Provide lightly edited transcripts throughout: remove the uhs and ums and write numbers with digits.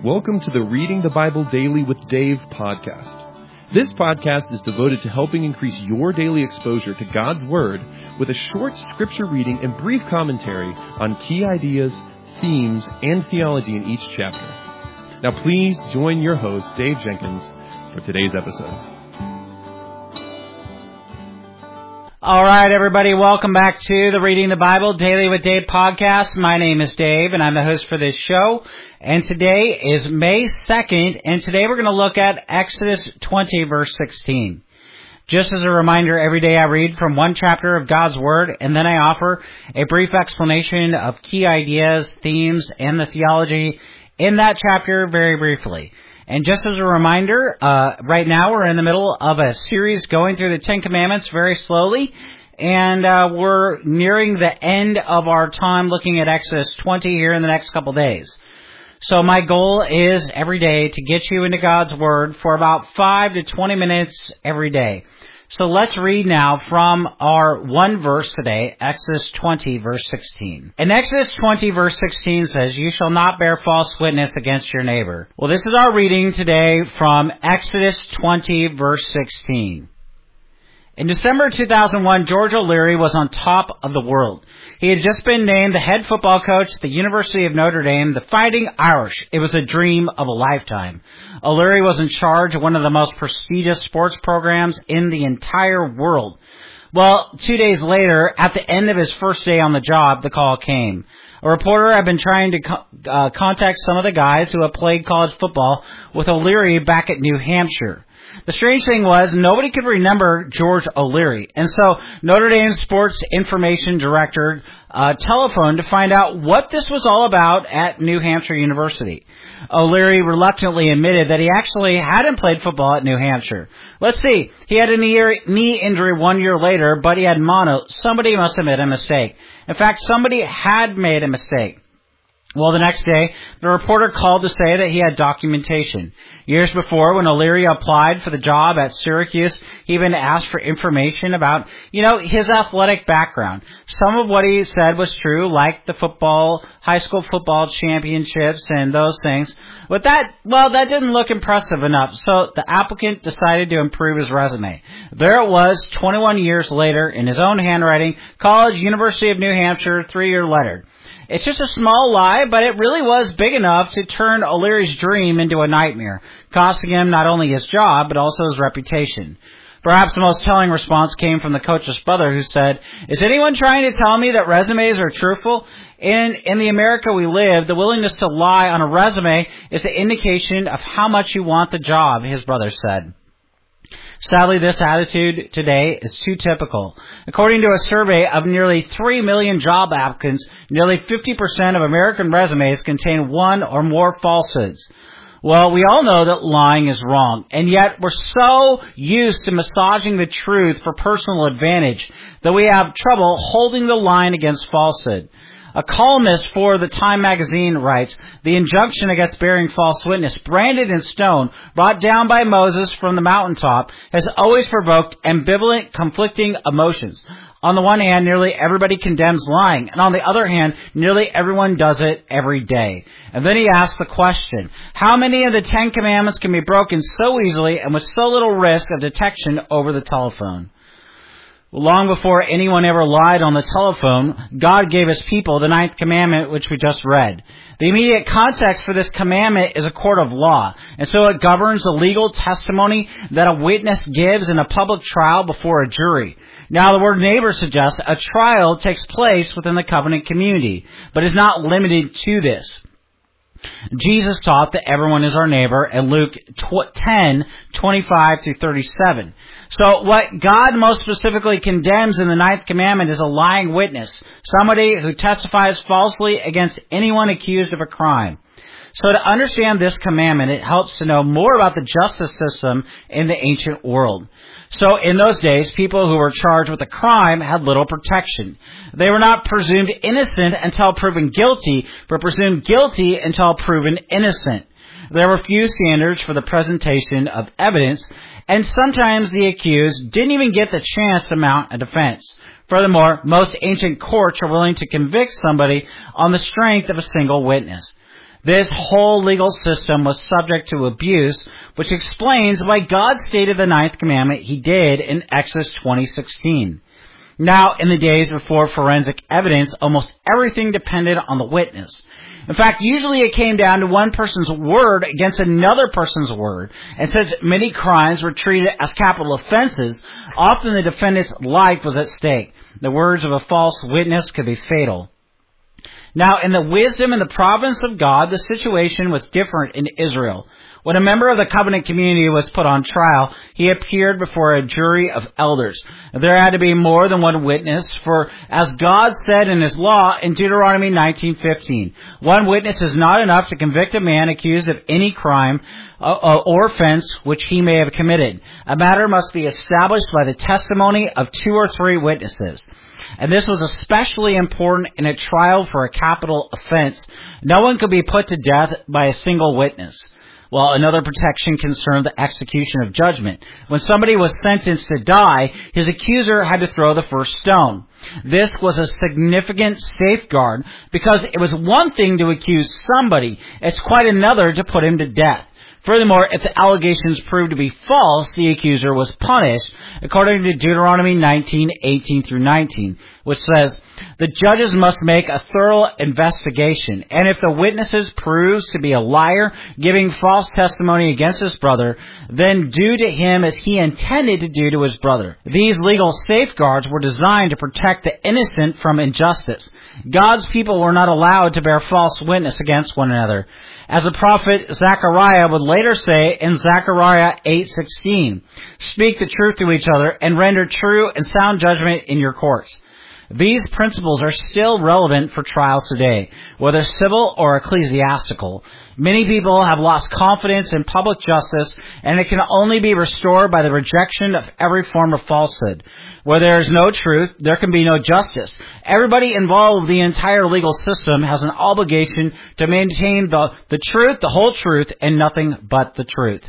Welcome to the Reading the Bible Daily with Dave podcast. This podcast is devoted to helping increase your daily exposure to God's Word with a short scripture reading and brief commentary on key ideas, themes, and theology in each chapter. Now please join your host, Dave Jenkins, for today's episode. All right, everybody, welcome back to the Reading the Bible Daily with Dave podcast. My name is Dave, and I'm the host for this show. And today is May 2nd, and today we're going to look at Exodus 20, verse 16. Just as a reminder, every day I read from one chapter of God's Word, and then I offer a brief explanation of key ideas, themes, and the theology in that chapter very briefly. And just as a reminder, right now we're in the middle of a series going through the Ten Commandments very slowly, and we're nearing the end of our time looking at Exodus 20 here in the next couple days. So my goal is every day to get you into God's Word for about 5 to 20 minutes every day. So let's read now from our one verse today, Exodus 20, verse 16. And Exodus 20, verse 16 says, "You shall not bear false witness against your neighbor." Well, this is our reading today from Exodus 20, verse 16. In December 2001, George O'Leary was on top of the world. He had just been named the head football coach at the University of Notre Dame, the Fighting Irish. It was a dream of a lifetime. O'Leary was in charge of one of the most prestigious sports programs in the entire world. Well, 2 days later, at the end of his first day on the job, the call came. A reporter had been trying to contact some of the guys who had played college football with O'Leary back at New Hampshire. The strange thing was nobody could remember George O'Leary, and so Notre Dame's sports information director telephoned to find out what this was all about at New Hampshire University. O'Leary reluctantly admitted that he actually hadn't played football at New Hampshire. Let's see, he had a knee injury 1 year later, but he had mono. Somebody must have made a mistake. In fact, somebody had made a mistake. Well, the next day, the reporter called to say that he had documentation. Years before, when O'Leary applied for the job at Syracuse, he even asked for information about, his athletic background. Some of what he said was true, like the high school football championships and those things. But that didn't look impressive enough, so the applicant decided to improve his resume. There it was, 21 years later, in his own handwriting, college, University of New Hampshire, 3-year letter. It's just a small lie, but it really was big enough to turn O'Leary's dream into a nightmare, costing him not only his job, but also his reputation. Perhaps the most telling response came from the coach's brother, who said, "Is anyone trying to tell me that resumes are truthful? In the America we live, the willingness to lie on a resume is an indication of how much you want the job," his brother said. Sadly, this attitude today is too typical. According to a survey of nearly 3 million job applicants, nearly 50% of American resumes contain one or more falsehoods. Well, we all know that lying is wrong, and yet we're so used to massaging the truth for personal advantage that we have trouble holding the line against falsehood. A columnist for the Time magazine writes, "The injunction against bearing false witness, branded in stone, brought down by Moses from the mountaintop, has always provoked ambivalent, conflicting emotions. On the one hand, nearly everybody condemns lying, and on the other hand, nearly everyone does it every day." And then he asks the question, how many of the 10 Commandments can be broken so easily and with so little risk of detection over the telephone? Long before anyone ever lied on the telephone, God gave his people the 9th commandment, which we just read. The immediate context for this commandment is a court of law, and so it governs the legal testimony that a witness gives in a public trial before a jury. Now, the word neighbor suggests a trial takes place within the covenant community, but is not limited to this. Jesus taught that everyone is our neighbor in Luke 10:25 through 37. So what God most specifically condemns in the 9th commandment is a lying witness, somebody who testifies falsely against anyone accused of a crime. So to understand this commandment, it helps to know more about the justice system in the ancient world. So in those days, people who were charged with a crime had little protection. They were not presumed innocent until proven guilty, but presumed guilty until proven innocent. There were few standards for the presentation of evidence, and sometimes the accused didn't even get the chance to mount a defense. Furthermore, most ancient courts are willing to convict somebody on the strength of a single witness. This whole legal system was subject to abuse, which explains why God stated the ninth commandment he did in Exodus 20:16. Now, in the days before forensic evidence, almost everything depended on the witness. In fact, usually it came down to one person's word against another person's word. And since many crimes were treated as capital offenses, often the defendant's life was at stake. The words of a false witness could be fatal. Now, in the wisdom and the providence of God, the situation was different in Israel. When a member of the covenant community was put on trial, he appeared before a jury of elders. There had to be more than one witness, for as God said in his law in Deuteronomy 19:15, one witness is not enough to convict a man accused of any crime or offense which he may have committed. A matter must be established by the testimony of 2 or 3 witnesses. And this was especially important in a trial for a capital offense. No one could be put to death by a single witness. Well, another protection concerned the execution of judgment. When somebody was sentenced to die, his accuser had to throw the first stone. This was a significant safeguard because it was one thing to accuse somebody, it's quite another to put him to death. Furthermore, if the allegations proved to be false, the accuser was punished, according to Deuteronomy 19:18-19, which says, the judges must make a thorough investigation, and if the witnesses proves to be a liar, giving false testimony against his brother, then do to him as he intended to do to his brother. These legal safeguards were designed to protect the innocent from injustice. God's people were not allowed to bear false witness against one another. As the prophet Zechariah would later say in Zechariah 8:16, speak the truth to each other and render true and sound judgment in your courts. These principles are still relevant for trials today, whether civil or ecclesiastical. Many people have lost confidence in public justice, and it can only be restored by the rejection of every form of falsehood. Where there is no truth, there can be no justice. Everybody involved in the entire legal system has an obligation to maintain the truth, the whole truth, and nothing but the truth.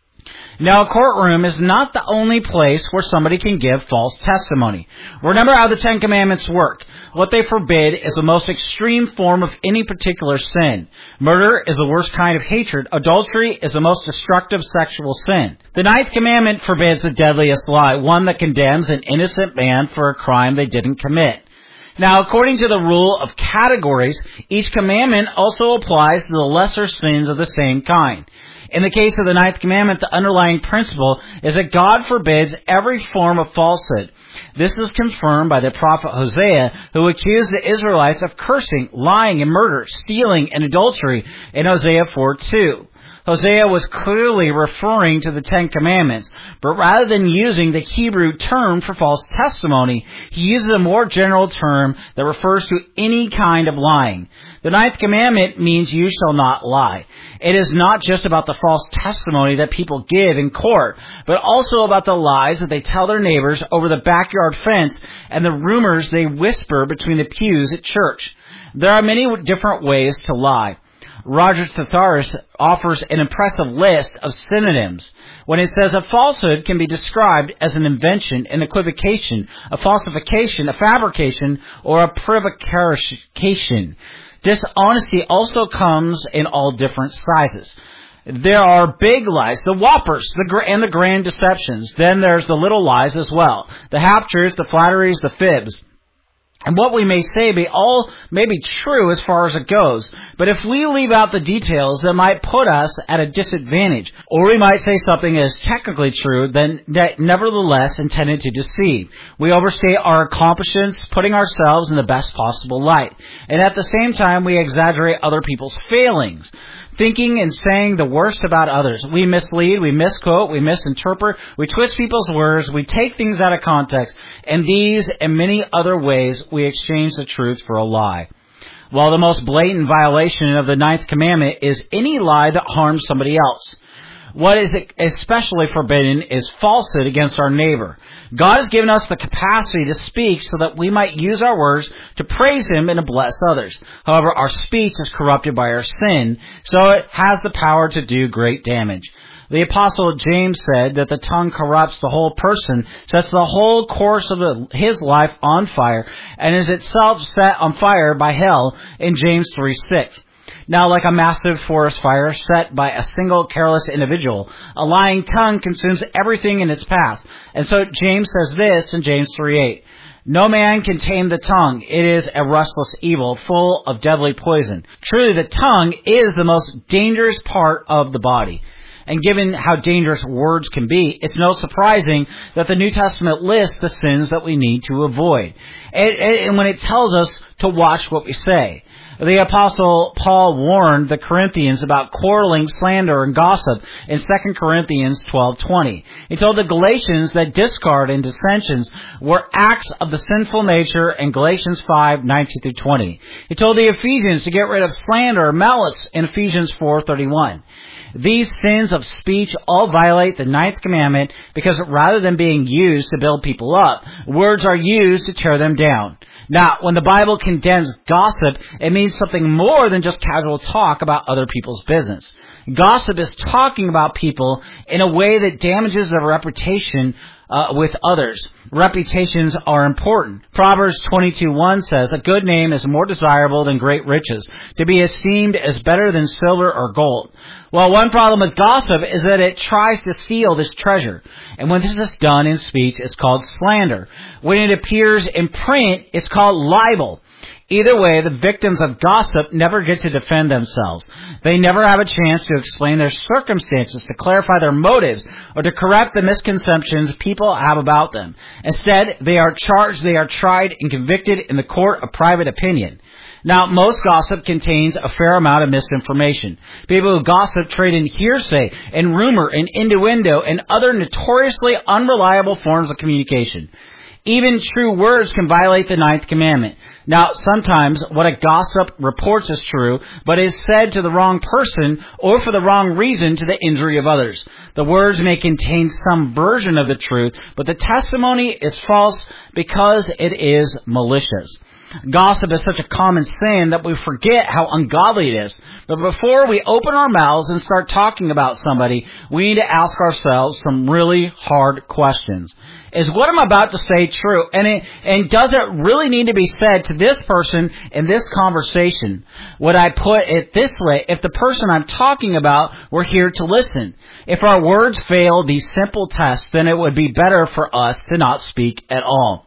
Now, a courtroom is not the only place where somebody can give false testimony. Remember how the 10 Commandments work. What they forbid is the most extreme form of any particular sin. Murder is the worst kind of hatred. Adultery is the most destructive sexual sin. The 9th Commandment forbids the deadliest lie, one that condemns an innocent man for a crime they didn't commit. Now, according to the rule of categories, each commandment also applies to the lesser sins of the same kind. In the case of the 9th commandment, the underlying principle is that God forbids every form of falsehood. This is confirmed by the prophet Hosea, who accused the Israelites of cursing, lying, and murder, stealing, and adultery in Hosea 4:2. Hosea was clearly referring to the 10 Commandments, but rather than using the Hebrew term for false testimony, he uses a more general term that refers to any kind of lying. The 9th Commandment means you shall not lie. It is not just about the false testimony that people give in court, but also about the lies that they tell their neighbors over the backyard fence and the rumors they whisper between the pews at church. There are many different ways to lie. Roger Thesaurus offers an impressive list of synonyms when it says a falsehood can be described as an invention, an equivocation, a falsification, a fabrication, or a prevarication. Dishonesty also comes in all different sizes. There are big lies, the whoppers, and the grand deceptions. Then there's the little lies as well, the half-truths, the flatteries, the fibs. And what we may say may be true as far as it goes, but if we leave out the details, that might put us at a disadvantage. Or we might say something that is technically true, then nevertheless intended to deceive. We overstate our accomplishments, putting ourselves in the best possible light. And at the same time, we exaggerate other people's failings, thinking and saying the worst about others. We mislead, we misquote, we misinterpret, we twist people's words, we take things out of context, and these and many other ways we exchange the truth for a lie. While the most blatant violation of the 9th commandment is any lie that harms somebody else. What is especially forbidden is falsehood against our neighbor. God has given us the capacity to speak so that we might use our words to praise Him and to bless others. However, our speech is corrupted by our sin, so it has the power to do great damage. The Apostle James said that the tongue corrupts the whole person, sets the whole course of his life on fire, and is itself set on fire by hell in James 3:6. Now, like a massive forest fire set by a single careless individual, a lying tongue consumes everything in its path. And so James says this in James 3:8. No man can tame the tongue. It is a restless evil, full of deadly poison. Truly, the tongue is the most dangerous part of the body. And given how dangerous words can be, it's no surprising that the New Testament lists the sins that we need to avoid. And when it tells us to watch what we say. The Apostle Paul warned the Corinthians about quarreling, slander, and gossip in 2 Corinthians 12:20. He told the Galatians that discord and dissensions were acts of the sinful nature in Galatians 5:19-20. He told the Ephesians to get rid of slander or malice in Ephesians 4:31. These sins of speech all violate the 9th commandment because rather than being used to build people up, words are used to tear them down. Now, when the Bible condemns gossip, it means something more than just casual talk about other people's business. Gossip is talking about people in a way that damages their reputation with others. Reputations are important. Proverbs 22:1 says, a good name is more desirable than great riches. To be esteemed is better than silver or gold. Well, one problem with gossip is that it tries to steal this treasure. And when this is done in speech, it's called slander. When it appears in print, it's called libel. Either way, the victims of gossip never get to defend themselves. They never have a chance to explain their circumstances, to clarify their motives, or to correct the misconceptions people have about them. Instead, they are charged, they are tried, and convicted in the court of private opinion. Now, most gossip contains a fair amount of misinformation. People who gossip trade in hearsay and rumor and innuendo and other notoriously unreliable forms of communication. Even true words can violate the 9th commandment. Now, sometimes what a gossip reports is true, but is said to the wrong person or for the wrong reason to the injury of others. The words may contain some version of the truth, but the testimony is false because it is malicious. Gossip is such a common sin that we forget how ungodly it is. But before we open our mouths and start talking about somebody, we need to ask ourselves some really hard questions. Is what I'm about to say true? And does it really need to be said to this person in this conversation? Would I put it this way? If the person I'm talking about were here to listen. If our words fail these simple tests, then it would be better for us to not speak at all.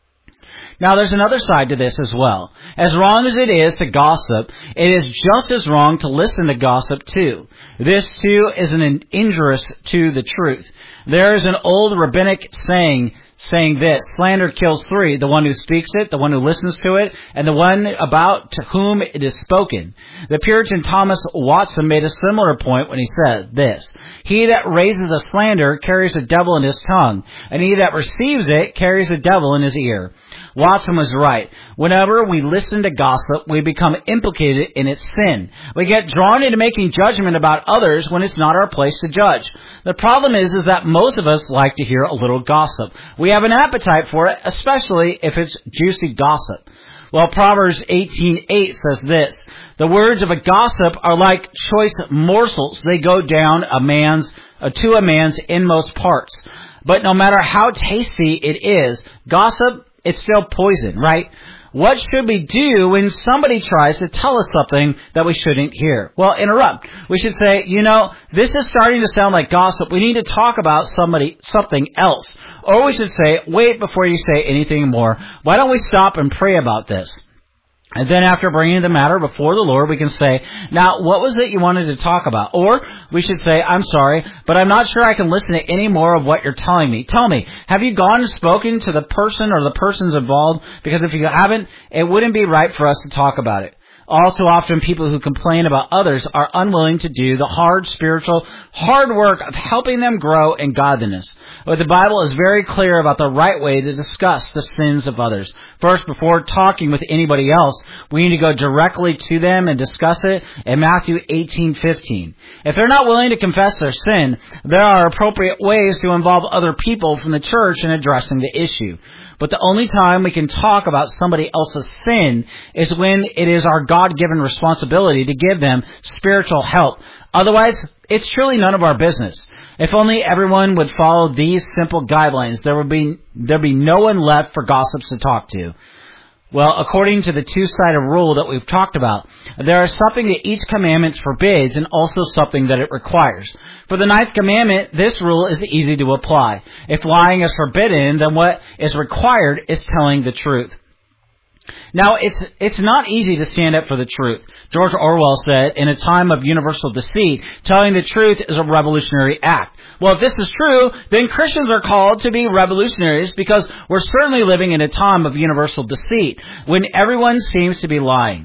Now, there's another side to this as well. As wrong as it is to gossip, it is just as wrong to listen to gossip too. This too is injurious to the truth. There is an old rabbinic saying this, slander kills three, the one who speaks it, the one who listens to it, and the one about to whom it is spoken. The Puritan Thomas Watson made a similar point when he said this, he that raises a slander carries a devil in his tongue, and he that receives it carries a devil in his ear. Watson was right. Whenever we listen to gossip, we become implicated in its sin. We get drawn into making judgment about others when it's not our place to judge. The problem is that most of us like to hear a little gossip. We have an appetite for it, especially if it's juicy gossip. Well, Proverbs 18:8 says this, the words of a gossip are like choice morsels. They go down to a man's inmost parts. But no matter how tasty it is, gossip, it's still poison, right? What should we do when somebody tries to tell us something that we shouldn't hear? Well, interrupt. We should say, this is starting to sound like gossip. We need to talk about something else. Or we should say, wait before you say anything more. Why don't we stop and pray about this? And then after bringing the matter before the Lord, we can say, now, what was it you wanted to talk about? Or we should say, I'm sorry, but I'm not sure I can listen to any more of what you're telling me. Tell me, have you gone and spoken to the person or the persons involved? Because if you haven't, it wouldn't be right for us to talk about it. All too often, people who complain about others are unwilling to do the hard work of helping them grow in godliness. But the Bible is very clear about the right way to discuss the sins of others. First, before talking with anybody else, we need to go directly to them and discuss it in Matthew 18:15. If they're not willing to confess their sin, there are appropriate ways to involve other people from the church in addressing the issue. But the only time we can talk about somebody else's sin is when it is our God-given responsibility to give them spiritual help. Otherwise, it's truly none of our business. If only everyone would follow these simple guidelines, there'd be no one left for gossips to talk to. Well, according to the two-sided rule that we've talked about, there is something that each commandment forbids and also something that it requires. For the 9th commandment, this rule is easy to apply. If lying is forbidden, then what is required is telling the truth. Now, it's not easy to stand up for the truth. George Orwell said, in a time of universal deceit, telling the truth is a revolutionary act. Well, if this is true, then Christians are called to be revolutionaries because we're certainly living in a time of universal deceit when everyone seems to be lying.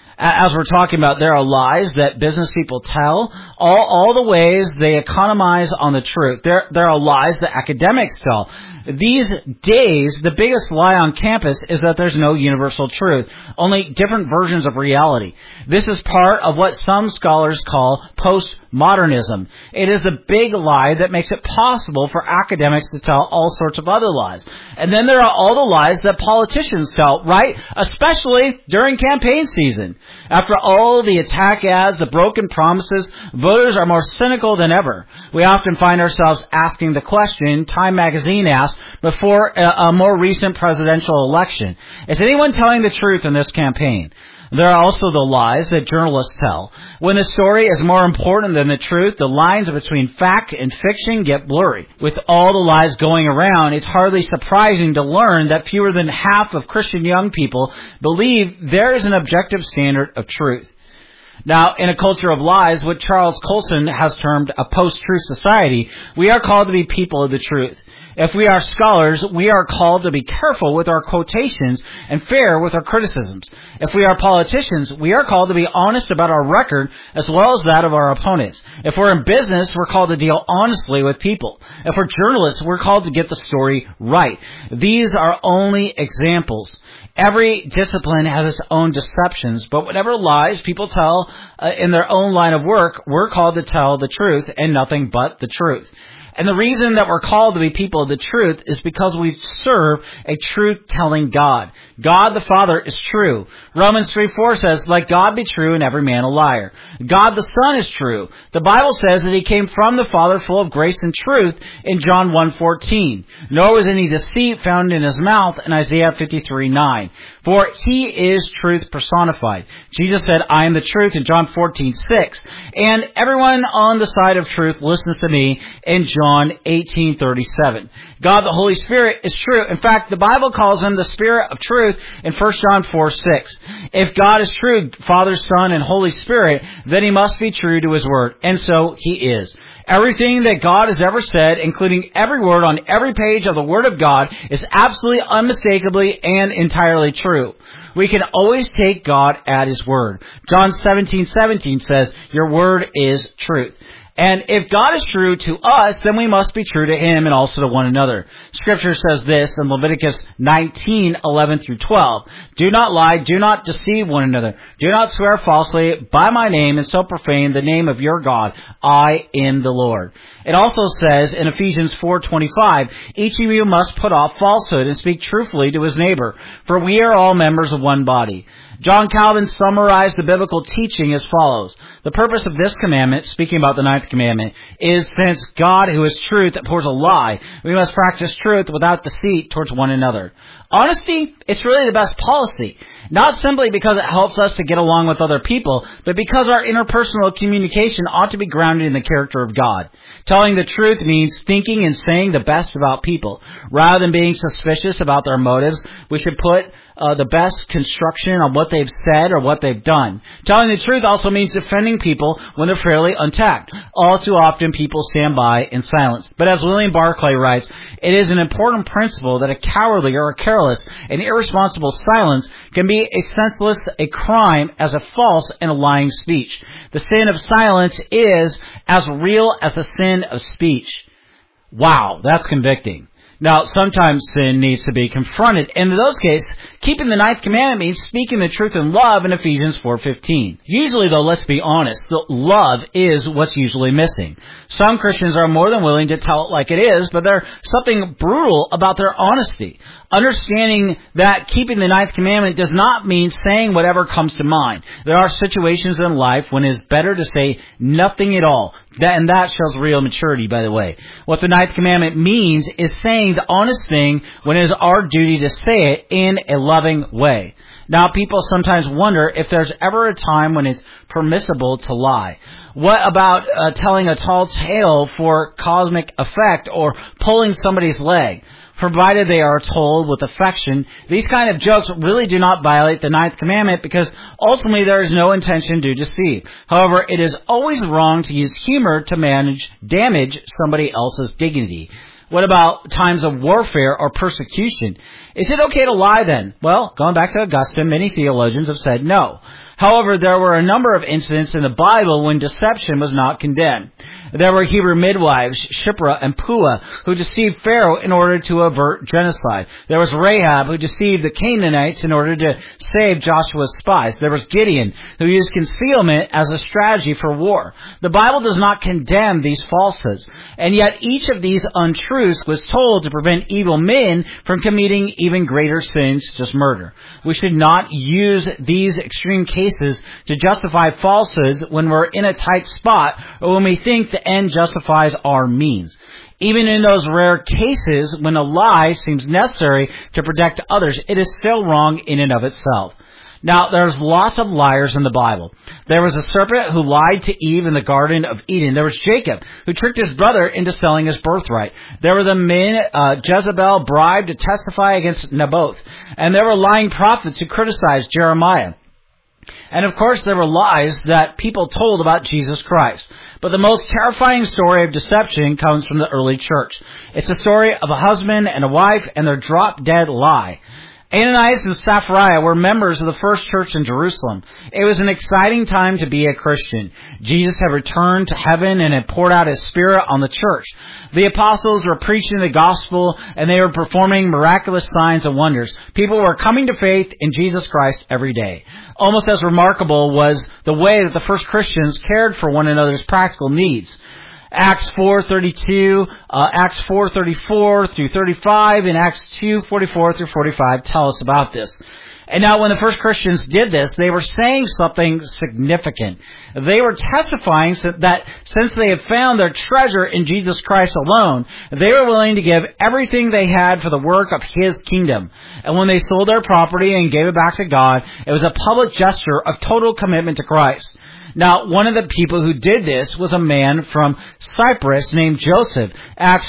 As we're talking about, there are lies that business people tell, all the ways they economize on the truth. There are lies that academics tell. These days, the biggest lie on campus is that there's no universal truth, only different versions of reality. This is part of what some scholars call postmodernism. It is the big lie that makes it possible for academics to tell all sorts of other lies. And then there are all the lies that politicians tell, right? Especially during campaign season. After all the attack ads, the broken promises, voters are more cynical than ever. We often find ourselves asking the question Time magazine asked before a more recent presidential election. Is anyone telling the truth in this campaign? There are also the lies that journalists tell. When the story is more important than the truth, the lines between fact and fiction get blurry. With all the lies going around, it's hardly surprising to learn that fewer than half of Christian young people believe there is an objective standard of truth. Now, in a culture of lies, what Charles Colson has termed a post-truth society, we are called to be people of the truth. If we are scholars, we are called to be careful with our quotations and fair with our criticisms. If we are politicians, we are called to be honest about our record as well as that of our opponents. If we're in business, we're called to deal honestly with people. If we're journalists, we're called to get the story right. These are only examples. Every discipline has its own deceptions, but whatever lies people tell in their own line of work, we're called to tell the truth and nothing but the truth. And the reason that we're called to be people of the truth is because we serve a truth-telling God. God the Father is true. Romans 3:4 says, let God be true and every man a liar. God the Son is true. The Bible says that he came from the Father full of grace and truth in John 1:14. Nor was any deceit found in his mouth in Isaiah 53:9. For he is truth personified. Jesus said, I am the truth in John 14:6. And everyone on the side of truth listens to me in John 18:37. God the Holy Spirit is true. In fact, the Bible calls him the Spirit of truth in 1 John 4:6. If God is true, Father, Son, and Holy Spirit, then he must be true to his word. And so he is. Everything that God has ever said, including every word on every page of the Word of God, is absolutely, unmistakably, and entirely true. We can always take God at his word. John 17:17 says, your word is truth. And if God is true to us, then we must be true to him and also to one another. Scripture says this in Leviticus 19:11-12. Do not lie, do not deceive one another. Do not swear falsely by my name and so profane the name of your God. I am the Lord. It also says in Ephesians 4:25, each of you must put off falsehood and speak truthfully to his neighbor, for we are all members of one body. John Calvin summarized the biblical teaching as follows. The purpose of this commandment, speaking about the 9th commandment, is since God, who is truth, abhors a lie, we must practice truth without deceit towards one another. Honesty, it's really the best policy. Not simply because it helps us to get along with other people, but because our interpersonal communication ought to be grounded in the character of God. Telling the truth means thinking and saying the best about people. Rather than being suspicious about their motives, we should put the best construction on what they've said or what they've done. Telling the truth also means defending people when they're fairly attacked. All too often people stand by in silence. But as William Barclay writes, it is an important principle that a cowardly or a careless and irresponsible silence can be a senseless, a crime as a false and a lying speech. The sin of silence is as real as the sin of speech. Wow, that's convicting. Now, sometimes sin needs to be confronted. And in those cases, keeping the 9th commandment means speaking the truth in love in Ephesians 4:15. Usually, though, let's be honest, the love is what's usually missing. Some Christians are more than willing to tell it like it is, but there's something brutal about their honesty. Understanding that keeping the 9th commandment does not mean saying whatever comes to mind. There are situations in life when it is better to say nothing at all. And that shows real maturity, by the way. What the 9th commandment means is saying saying the honest thing when it is our duty to say it in a loving way. Now, people sometimes wonder if there's ever a time when it's permissible to lie. What about telling a tall tale for cosmic effect or pulling somebody's leg? Provided they are told with affection, these kind of jokes really do not violate the 9th commandment because ultimately there is no intention to deceive. However, it is always wrong to use humor to damage somebody else's dignity. What about times of warfare or persecution? Is it okay to lie then? Well, going back to Augustine, many theologians have said no. However, there were a number of incidents in the Bible when deception was not condemned. There were Hebrew midwives, Shiphrah and Puah, who deceived Pharaoh in order to avert genocide. There was Rahab, who deceived the Canaanites in order to save Joshua's spies. There was Gideon, who used concealment as a strategy for war. The Bible does not condemn these falsehoods, and yet each of these untruths was told to prevent evil men from committing even greater sins, just murder. We should not use these extreme cases to justify falsehoods when we're in a tight spot or when we think the end justifies our means. Even in those rare cases when a lie seems necessary to protect others, it is still wrong in and of itself. Now, there's lots of liars in the Bible. There was a serpent who lied to Eve in the Garden of Eden. There was Jacob, who tricked his brother into selling his birthright. There were the men Jezebel bribed to testify against Naboth. And there were lying prophets who criticized Jeremiah. And of course, there were lies that people told about Jesus Christ. But the most terrifying story of deception comes from the early church. It's a story of a husband and a wife and their drop-dead lie. Ananias and Sapphira were members of the first church in Jerusalem. It was an exciting time to be a Christian. Jesus had returned to heaven and had poured out His Spirit on the church. The apostles were preaching the gospel and they were performing miraculous signs and wonders. People were coming to faith in Jesus Christ every day. Almost as remarkable was the way that the first Christians cared for one another's practical needs. Acts 4:32, Acts 4:34 through 35, and Acts 2:44 through 45 tell us about this. And now when the first Christians did this, they were saying something significant. They were testifying that since they had found their treasure in Jesus Christ alone, they were willing to give everything they had for the work of His kingdom. And when they sold their property and gave it back to God, it was a public gesture of total commitment to Christ. Now, one of the people who did this was a man from Cyprus named Joseph. Acts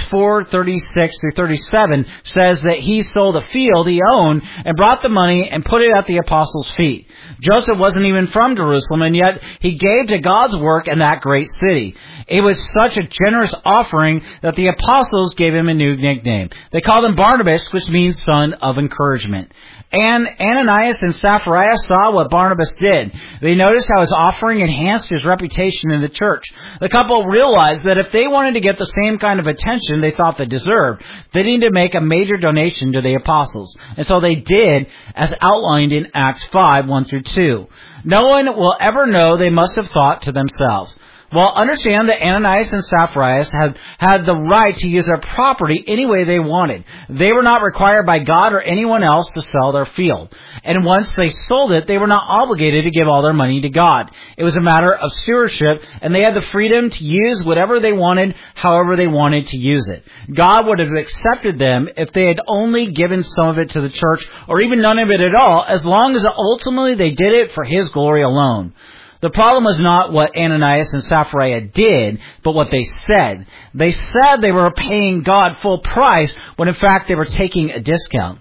4:36 through 37 says that he sold a field he owned and brought the money and put it at the apostles' feet. Joseph wasn't even from Jerusalem, and yet he gave to God's work in that great city. It was such a generous offering that the apostles gave him a new nickname. They called him Barnabas, which means son of encouragement. And Ananias and Sapphira saw what Barnabas did. They noticed how his offering enhanced his reputation in the church. The couple realized that if they wanted to get the same kind of attention they thought they deserved, they needed to make a major donation to the apostles. And so they did, as outlined in Acts 5:1 through 2. No one will ever know, they must have thought to themselves. Well, understand that Ananias and Sapphira had the right to use their property any way they wanted. They were not required by God or anyone else to sell their field. And once they sold it, they were not obligated to give all their money to God. It was a matter of stewardship, and they had the freedom to use whatever they wanted, however they wanted to use it. God would have accepted them if they had only given some of it to the church, or even none of it at all, as long as ultimately they did it for His glory alone. The problem was not what Ananias and Sapphira did, but what they said. They said they were paying God full price, when in fact they were taking a discount.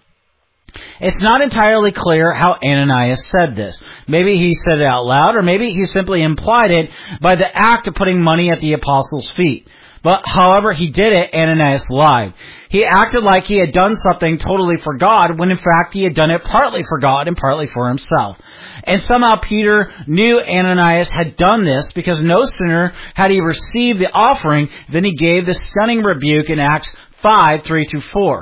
It's not entirely clear how Ananias said this. Maybe he said it out loud, or maybe he simply implied it by the act of putting money at the apostles' feet. But however he did it, Ananias lied. He acted like he had done something totally for God, when in fact he had done it partly for God and partly for himself. And somehow Peter knew Ananias had done this, because no sooner had he received the offering than he gave the stunning rebuke in Acts 5:3 through 4.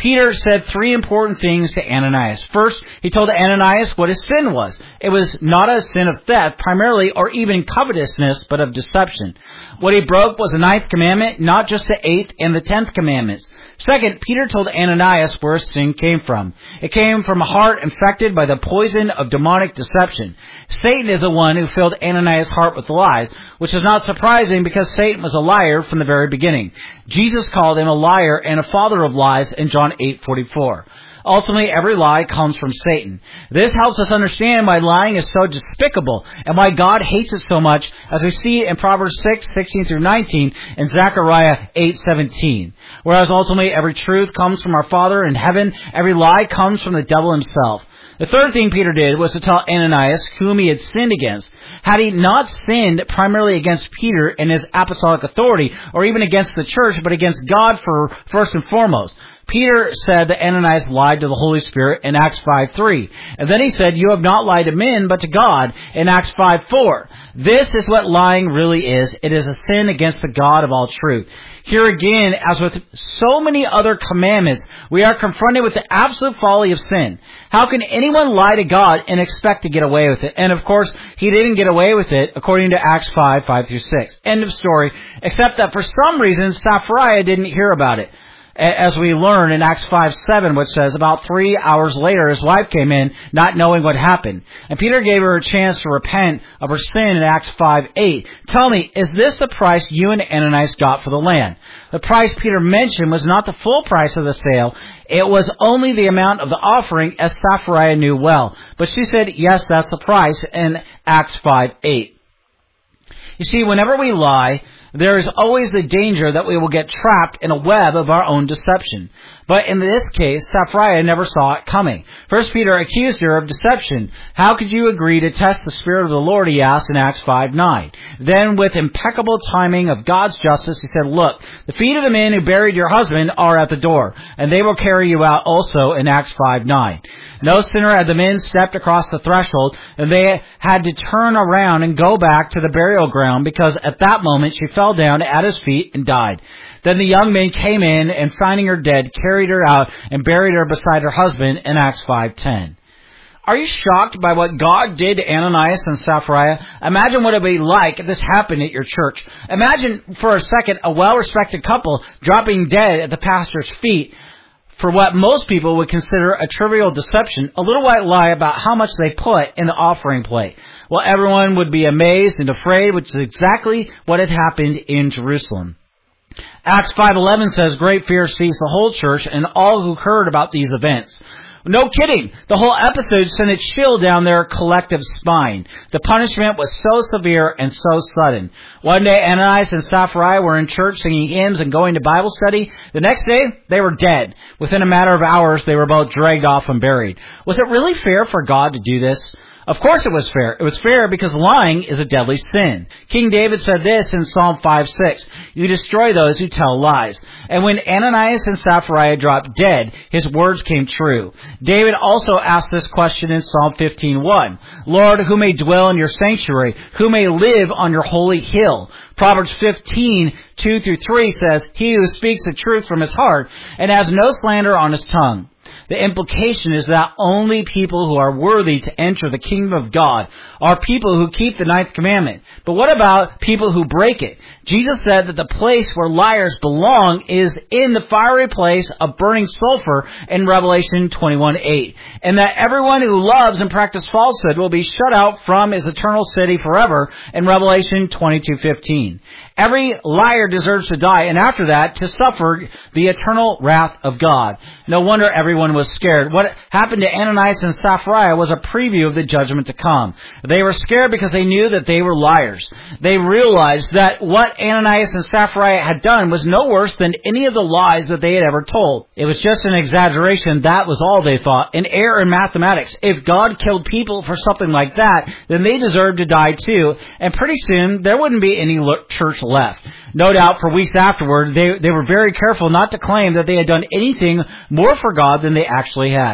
Peter said three important things to Ananias. First, he told Ananias what his sin was. It was not a sin of theft, primarily, or even covetousness, but of deception. What he broke was the 9th commandment, not just the 8th and the 10th commandments. Second, Peter told Ananias where his sin came from. It came from a heart infected by the poison of demonic deception. Satan is the one who filled Ananias' heart with lies, which is not surprising because Satan was a liar from the very beginning. Jesus called him a liar and a father of lies in John 8:44. Ultimately, every lie comes from Satan. This helps us understand why lying is so despicable and why God hates it so much, as we see in Proverbs 6:16 through 19 and Zechariah 8:17. Whereas ultimately every truth comes from our Father in heaven, every lie comes from the devil himself. The third thing Peter did was to tell Ananias whom he had sinned against. Had he not sinned primarily against Peter and his apostolic authority, or even against the church, but against God first and foremost? Peter said that Ananias lied to the Holy Spirit in Acts 5:3. And then he said, "You have not lied to men, but to God," in Acts 5:4. This is what lying really is. It is a sin against the God of all truth. Here again, as with so many other commandments, we are confronted with the absolute folly of sin. How can anyone lie to God and expect to get away with it? And of course, he didn't get away with it, according to Acts 5:5 through 6. End of story, except that for some reason, Sapphira didn't hear about it. As we learn in Acts 5:7, which says, about 3 hours later, his wife came in, not knowing what happened. And Peter gave her a chance to repent of her sin in Acts 5:8. Tell me, is this the price you and Ananias got for the land? The price Peter mentioned was not the full price of the sale. It was only the amount of the offering, as Sapphira knew well. But she said, yes, that's the price, in Acts 5:8. You see, whenever we lie, there is always the danger that we will get trapped in a web of our own deception. But in this case, Sapphira never saw it coming. First Peter accused her of deception. How could you agree to test the Spirit of the Lord, he asked in Acts 5:9. Then, with impeccable timing of God's justice, he said, look, the feet of the men who buried your husband are at the door, and they will carry you out also, in Acts 5:9. No sooner had the men stepped across the threshold than they had to turn around and go back to the burial ground, because at that moment she fell down at his feet and died. Then the young men came in and, finding her dead, carried her out and buried her beside her husband in Acts 5:10. Are you shocked by what God did to Ananias and Sapphira? Imagine what it would be like if this happened at your church. Imagine for a second a well-respected couple dropping dead at the pastor's feet for what most people would consider a trivial deception, a little white lie about how much they put in the offering plate. Well, everyone would be amazed and afraid, which is exactly what had happened in Jerusalem. Acts 5:11 says, great fear seized the whole church and all who heard about these events. No kidding. The whole episode sent a chill down their collective spine. The punishment was so severe and so sudden. One day, Ananias and Sapphira were in church singing hymns and going to Bible study. The next day, they were dead. Within a matter of hours, they were both dragged off and buried. Was it really fair for God to do this? Of course it was fair. It was fair because lying is a deadly sin. King David said this in Psalm 5:6, you destroy those who tell lies. And when Ananias and Sapphira dropped dead, his words came true. David also asked this question in Psalm 15:1, Lord, who may dwell in your sanctuary? Who may live on your holy hill? Proverbs 15:2 through 3 says, he who speaks the truth from his heart and has no slander on his tongue. The implication is that only people who are worthy to enter the kingdom of God are people who keep the 9th commandment. But what about people who break it? Jesus said that the place where liars belong is in the fiery place of burning sulfur in Revelation 21:8. And that everyone who loves and practices falsehood will be shut out from his eternal city forever in Revelation 22:15. Every liar deserves to die, and after that, to suffer the eternal wrath of God. No wonder everyone was scared. What happened to Ananias and Sapphira was a preview of the judgment to come. They were scared because they knew that they were liars. They realized that what Ananias and Sapphira had done was no worse than any of the lies that they had ever told. It was just an exaggeration. That was all they thought. An error in mathematics. If God killed people for something like that, then they deserved to die too. And pretty soon, there wouldn't be any church left. No doubt for weeks afterward, they were very careful not to claim that they had done anything more for God than they actually had.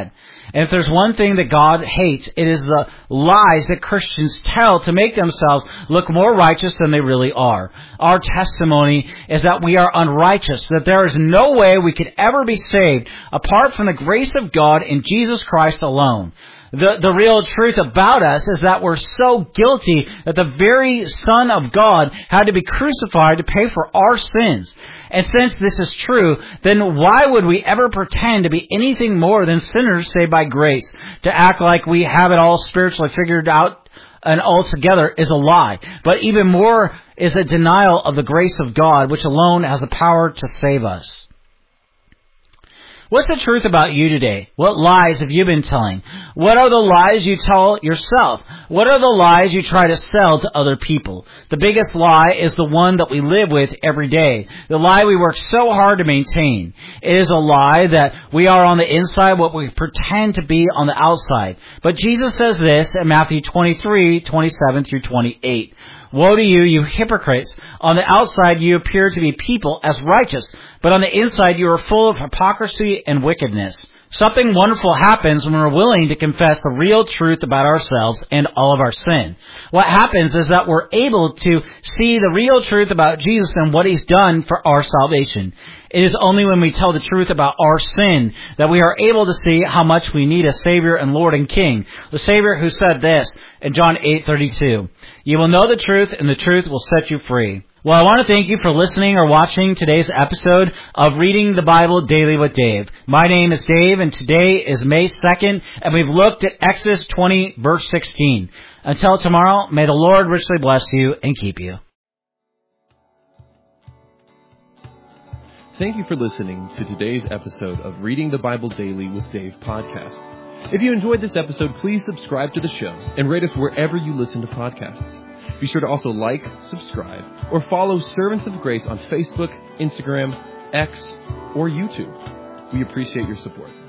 And if there's one thing that God hates, it is the lies that Christians tell to make themselves look more righteous than they really are. Our testimony is that we are unrighteous, that there is no way we could ever be saved apart from the grace of God in Jesus Christ alone. The real truth about us is that we're so guilty that the very Son of God had to be crucified to pay for our sins. And since this is true, then why would we ever pretend to be anything more than sinners saved by grace? To act like we have it all spiritually figured out and altogether is a lie. But even more is a denial of the grace of God, which alone has the power to save us. What's the truth about you today? What lies have you been telling? What are the lies you tell yourself? What are the lies you try to sell to other people? The biggest lie is the one that we live with every day. The lie we work so hard to maintain. It is a lie that we are on the inside what we pretend to be on the outside. But Jesus says this in Matthew 23:27 through 28. Woe to you, you hypocrites! On the outside you appear to be people as righteous, but on the inside you are full of hypocrisy and wickedness. Something wonderful happens when we're willing to confess the real truth about ourselves and all of our sin. What happens is that we're able to see the real truth about Jesus and what He's done for our salvation. It is only when we tell the truth about our sin that we are able to see how much we need a Savior and Lord and King. The Savior who said this in John 8:32, "You will know the truth, and the truth will set you free." Well, I want to thank you for listening or watching today's episode of Reading the Bible Daily with Dave. My name is Dave, and today is May 2nd, and we've looked at Exodus 20, verse 16. Until tomorrow, may the Lord richly bless you and keep you. Thank you for listening to today's episode of Reading the Bible Daily with Dave podcast. If you enjoyed this episode, please subscribe to the show and rate us wherever you listen to podcasts. Be sure to also like, subscribe, or follow Servants of Grace on Facebook, Instagram, X, or YouTube. We appreciate your support.